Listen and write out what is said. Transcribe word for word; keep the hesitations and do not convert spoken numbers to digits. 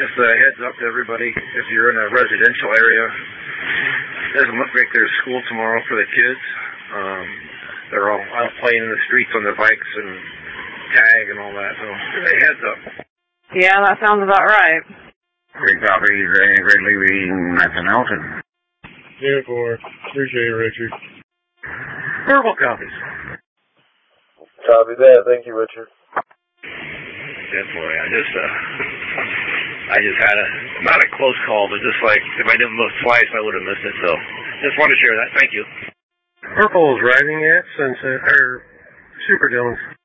just a heads up to everybody, if you're in a residential area, it doesn't look like there's school tomorrow for the kids. Um, they're all out playing in the streets on their bikes and tag and all that, so a heads up. Yeah, that sounds about right. Three copies, uh, Gridley reading Matson Elton. Yeah, four. Appreciate it, Richard. Verbal copies. Copy that. Thank you, Richard. Yeah, boy, I just, uh, I just had a, not a close call, but just like, if I didn't look twice, I would have missed it, so just wanted to share that. Thank you. Purple is riding at Sunset, or Super Dillon.